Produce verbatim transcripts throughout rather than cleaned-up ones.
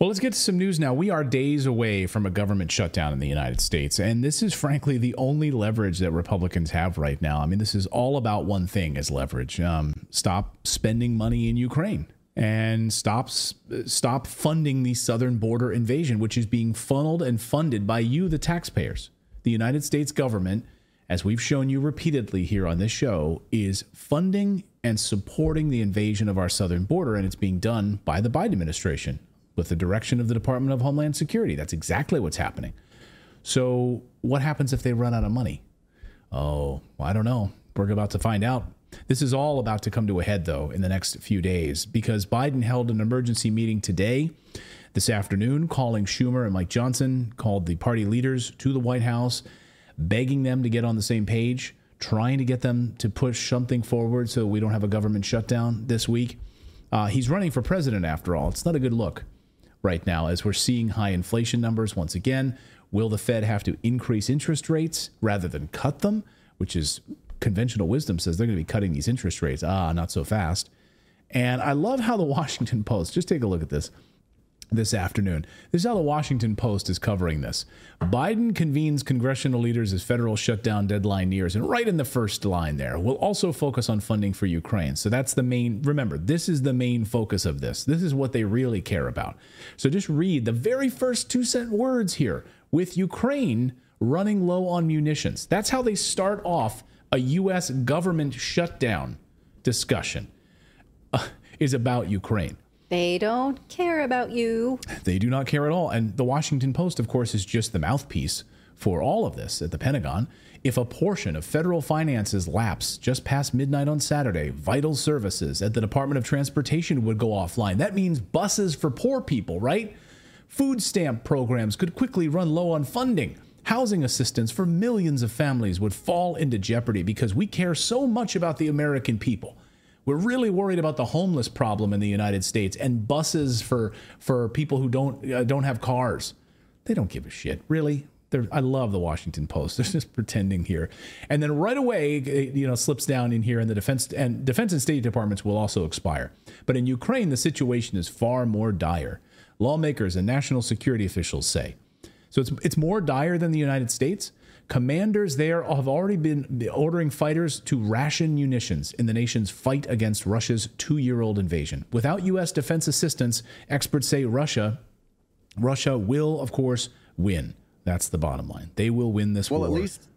Well, let's get to some news now. We are days away from a government shutdown in the United States, and this is frankly the only leverage that Republicans have right now. I mean, this is all about one thing as leverage. Um, stop spending money in Ukraine and stop, stop funding the southern border invasion, which is being funneled and funded by you, the taxpayers. The United States government, as we've shown you repeatedly here on this show, is funding and supporting the invasion of our southern border, and it's being done by the Biden administration with the direction of the Department of Homeland Security. That's exactly what's happening. So what happens if they run out of money? Oh, well, I don't know. We're about to find out. This is all about to come to a head, though, in the next few days, because Biden held an emergency meeting today, this afternoon, calling Schumer and Mike Johnson, called the party leaders to the White House, begging them to get on the same page, trying to get them to push something forward so we don't have a government shutdown this week. Uh, he's running for president, after all. It's not a good look right now, as we're seeing high inflation numbers once again. Will the Fed have to increase interest rates rather than cut them, which is conventional wisdom says they're going to be cutting these interest rates. Ah, not so fast. And I love how the Washington Post, just take a look at this this afternoon. This is how the Washington Post is covering this. Biden convenes congressional leaders as federal shutdown deadline nears. And right in the first line there, we'll also focus on funding for Ukraine. So that's the main, remember, this is the main focus of this. This is what they really care about. So just read the very first two cent words here. With Ukraine running low on munitions. That's how they start off a U S government shutdown discussion uh, is about Ukraine. They don't care about you. They do not care at all. And the Washington Post, of course, is just the mouthpiece for all of this at the Pentagon. If a portion of federal finances lapse just past midnight on Saturday, vital services at the Department of Transportation would go offline. That means buses for poor people, right? Food stamp programs could quickly run low on funding. Housing assistance for millions of families would fall into jeopardy because we care so much about the American people. We're really worried about the homeless problem in the United States and buses for for people who don't uh, don't have cars. They don't give a shit, really. They're, I love the Washington Post. They're just pretending here. And then right away, it, you know, slips down in here, and the defense and defense and state departments will also expire. But in Ukraine, the situation is far more dire. Lawmakers and national security officials say. So it's it's more dire than the United States. Commanders there have already been ordering fighters to ration munitions in the nation's fight against Russia's two-year-old invasion. Without U S defense assistance, experts say Russia, Russia will, of course, win. That's the bottom line. They will win this well, war. Well, at least,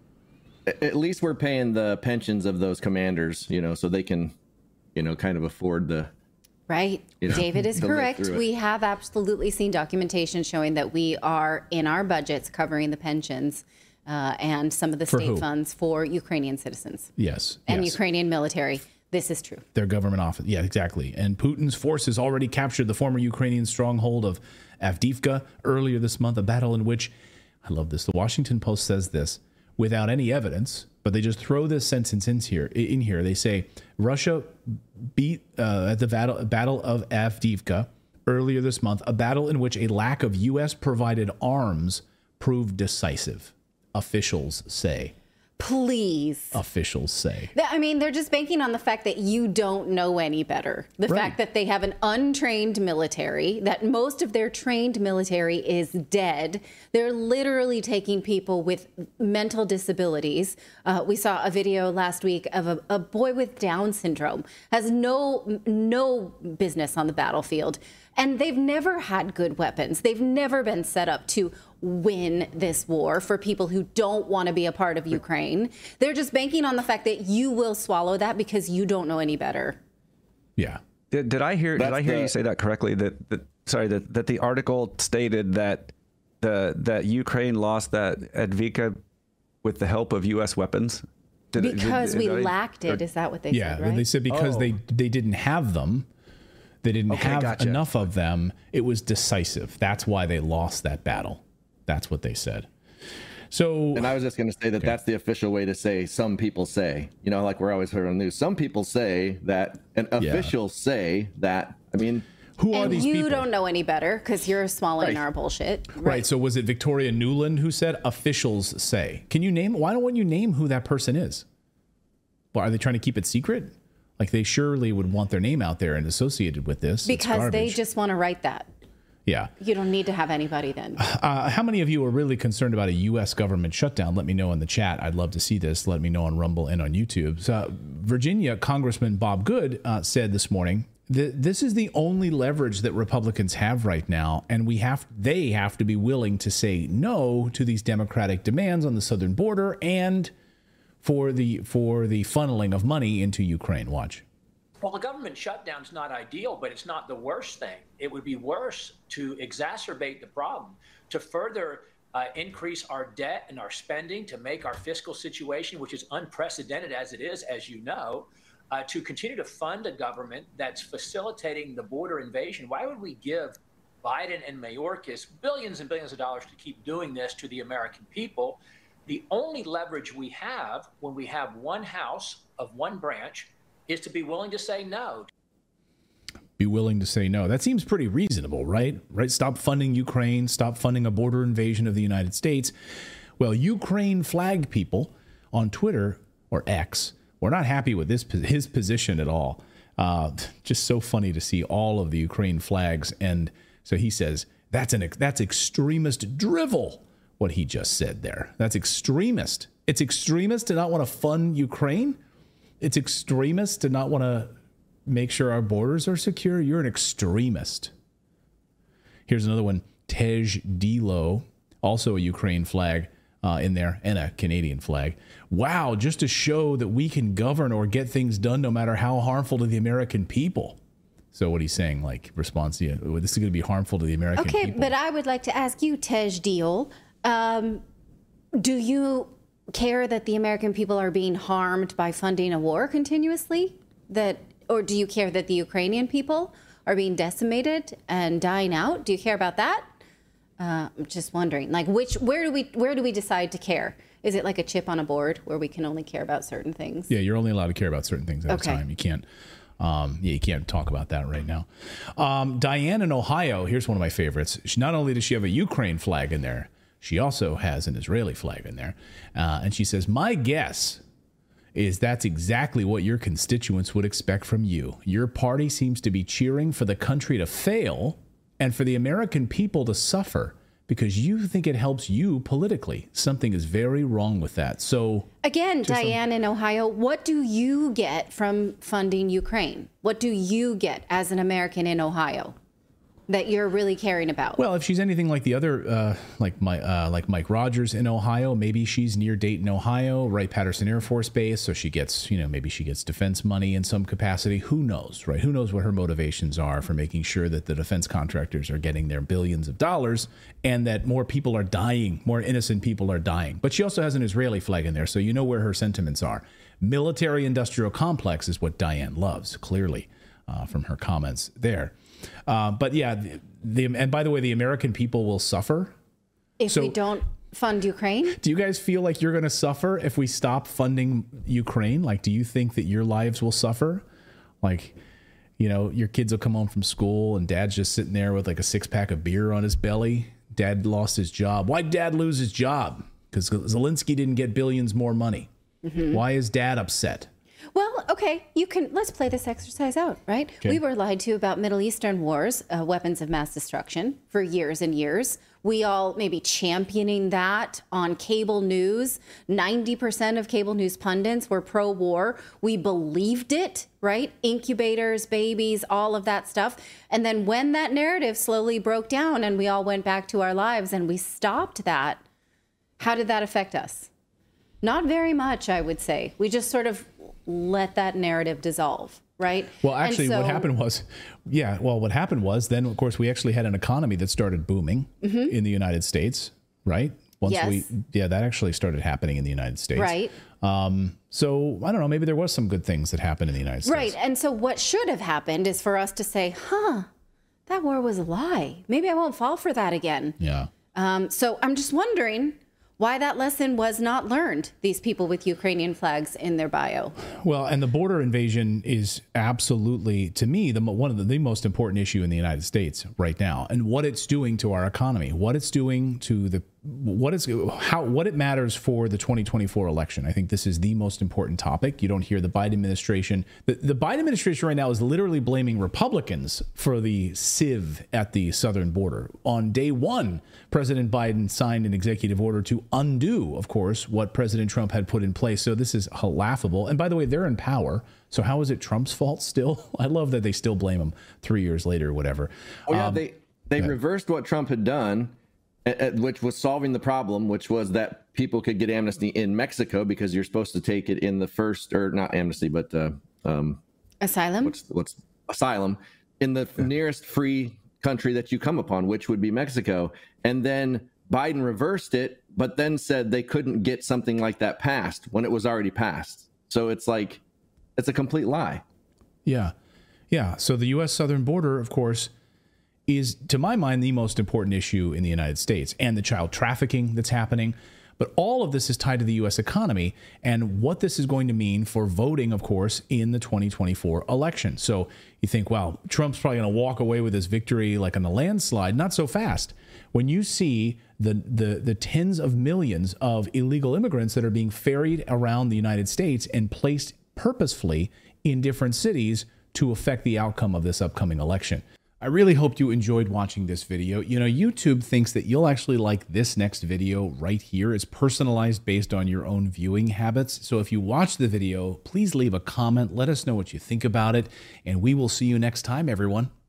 at least we're paying the pensions of those commanders, you know, so they can, you know, kind of afford the. Right. You know, David is correct. We have absolutely seen documentation showing that we are in our budgets covering the pensions uh, and some of the For state who? funds for Ukrainian citizens. Yes. And yes. Ukrainian military. This is true. Their government office. Yeah, exactly. And Putin's forces already captured the former Ukrainian stronghold of Avdiivka earlier this month, a battle in which, I love this, the Washington Post says this, without any evidence, but they just throw this sentence in here. In here, they say Russia beat uh, at the battle, battle of Avdiivka earlier this month, a battle in which a lack of U S provided arms proved decisive. Officials say. Please. Officials say. I mean, they're just banking on the fact that you don't know any better. The Right. fact that they have an untrained military, that most of their trained military is dead. They're literally taking people with mental disabilities. Uh, we saw a video last week of a, a boy with Down syndrome, has no no business on the battlefield. And they've never had good weapons. They've never been set up to win this war for people who don't want to be a part of Ukraine. They're just banking on the fact that you will swallow that because you don't know any better. Yeah. Did, did I hear? That's did I hear the, you say that correctly? That, that sorry, that, that the article stated that the that Ukraine lost that Avdiivka with the help of U S weapons. Did it- Because did- we did I- lacked it. Is that what they Yeah, said, right? they said because Oh. they they didn't have them, they didn't Okay, have gotcha. enough of them. It was decisive. That's why they lost that battle. That's what they said. So, And I was just going to say that Okay. that's the official way to say some people say, you know, like we're always heard on the news. Some people say that, and officials say that. I mean, who are and these you people? don't know any better because you're swallowing Right. our bullshit. Right. So was it Victoria Newland who said officials say? Can you name? Why don't you name who that person is? Well, are they trying to keep it secret? Like they surely would want their name out there and associated with this. It's Because they garbage. just want to write that. Yeah. You don't need to have anybody then. Uh, how many of you are really concerned about a U S government shutdown? Let me know in the chat. I'd love to see this. Let me know on Rumble and on YouTube. So, Virginia Congressman Bob Good uh, said this morning that this is the only leverage that Republicans have right now, and we have they have to be willing to say no to these Democratic demands on the southern border and for the for the funneling of money into Ukraine. Watch. Well, a government shutdown is not ideal, but it's not the worst thing. It would be worse to exacerbate the problem, to further uh, increase our debt and our spending, to make our fiscal situation, which is unprecedented as it is, as you know, uh, to continue to fund a government that's facilitating the border invasion. Why would we give Biden and Mayorkas billions and billions of dollars to keep doing this to the American people? The only leverage we have when we have one house of one branch is to be willing to say no. Be willing to say no. That seems pretty reasonable, right? Right? Stop funding Ukraine. Stop funding a border invasion of the United States. Well, Ukraine flag people on Twitter or X were not happy with this his position at all. Uh, just so funny to see all of the Ukraine flags. And so he says that's an that's extremist drivel. What he just said there. That's extremist. It's extremist to not want to fund Ukraine. It's extremist to not want to make sure our borders are secure. You're an extremist. Here's another one. Tej Dilo, also a Ukraine flag uh, in there, and a Canadian flag. Wow, just to show that we can govern or get things done no matter how harmful to the American people. So what he's saying, like, response, yeah, this is going to be harmful to the American okay, people. Okay, but I would like to ask you, Tej Dilo, um, do you care that the American people are being harmed by funding a war continuously? That, or do you care that the Ukrainian people are being decimated and dying out? Do you care about that? Uh, I'm just wondering, like, which, where do we, where do we decide to care? Is it like a chip on a board where we can only care about certain things? Yeah, you're only allowed to care about certain things at okay. a time. You can't, um, yeah, you can't talk about that right now. Um, Diane in Ohio, here's one of my favorites. She, not only does she have a Ukraine flag in there, she also has an Israeli flag in there. Uh, and she says, my guess is that's exactly what your constituents would expect from you. Your party seems to be cheering for the country to fail and for the American people to suffer because you think it helps you politically. Something is very wrong with that. So again, Diane some- in Ohio, what do you get from funding Ukraine? What do you get as an American in Ohio that you're really caring about? Well, if she's anything like the other, uh, like my, uh, like Mike Rogers in Ohio, maybe she's near Dayton, Ohio, Wright-Patterson Air Force Base, so she gets, you know, maybe she gets defense money in some capacity. Who knows, right? Who knows what her motivations are for making sure that the defense contractors are getting their billions of dollars and that more people are dying, more innocent people are dying. But she also has an Israeli flag in there, so you know where her sentiments are. Military-industrial complex is what Diane loves, clearly, uh, from her comments there. Uh, but yeah, the, the and by the way, the American people will suffer if so, we don't fund Ukraine. Do you guys feel like you're going to suffer if we stop funding Ukraine? Like, do you think that your lives will suffer? Like, you know, your kids will come home from school and dad's just sitting there with like a six pack of beer on his belly. Dad lost his job. Why'd dad lose his job? Because Zelensky didn't get billions more money. Mm-hmm. Why is dad upset? Well, okay, you can, let's play this exercise out, right? Okay. We were lied to about Middle Eastern wars, uh, weapons of mass destruction for years and years. We all maybe championing that on cable news. ninety percent of cable news pundits were pro-war. We believed it, right? Incubators, babies, all of that stuff. And then when that narrative slowly broke down and we all went back to our lives and we stopped that, how did that affect us? Not very much, I would say. We just sort of let that narrative dissolve, right? Well, actually, so, what happened was, yeah, well, what happened was then, of course, we actually had an economy that started booming mm-hmm. in the United States, right? Once yes. we, yeah, that actually started happening in the United States. Right. Um, so, I don't know, maybe there was some good things that happened in the United States. Right. And so what should have happened is for us to say, huh, that war was a lie. Maybe I won't fall for that again. Yeah. Um, so I'm just wondering why that lesson was not learned, these people with Ukrainian flags in their bio. Well, and the border invasion is absolutely, to me, the one of the, the most important issue in the United States right now, and what it's doing to our economy, what it's doing to the what is how what it matters for the twenty twenty-four election. I think this is the most important topic. You don't hear the Biden administration. The, the Biden administration right now is literally blaming Republicans for the sieve at the southern border. On day one, President Biden signed an executive order to undo, of course, what President Trump had put in place. So this is laughable. And by the way, they're in power. So how is it Trump's fault still? I love that they still blame him three years later or whatever. Oh, yeah, um, they, they reversed what Trump had done, which was solving the problem, which was that people could get amnesty in Mexico because you're supposed to take it in the first, or not amnesty, but uh, um, asylum. What's, what's asylum in the yeah. nearest free country that you come upon, which would be Mexico. And then Biden reversed it, but then said they couldn't get something like that passed when it was already passed. So it's like, it's a complete lie. Yeah. Yeah. So the U S southern border, of course, is, to my mind, the most important issue in the United States, and the child trafficking that's happening. But all of this is tied to the U S economy and what this is going to mean for voting, of course, in the twenty twenty-four election. So you think, wow, Trump's probably going to walk away with his victory like on a landslide. Not so fast. When you see the, the, the tens of millions of illegal immigrants that are being ferried around the United States and placed purposefully in different cities to affect the outcome of this upcoming election. I really hope you enjoyed watching this video. You know, YouTube thinks that you'll actually like this next video right here. It's personalized based on your own viewing habits. So if you watch the video, please leave a comment. Let us know what you think about it. And we will see you next time, everyone.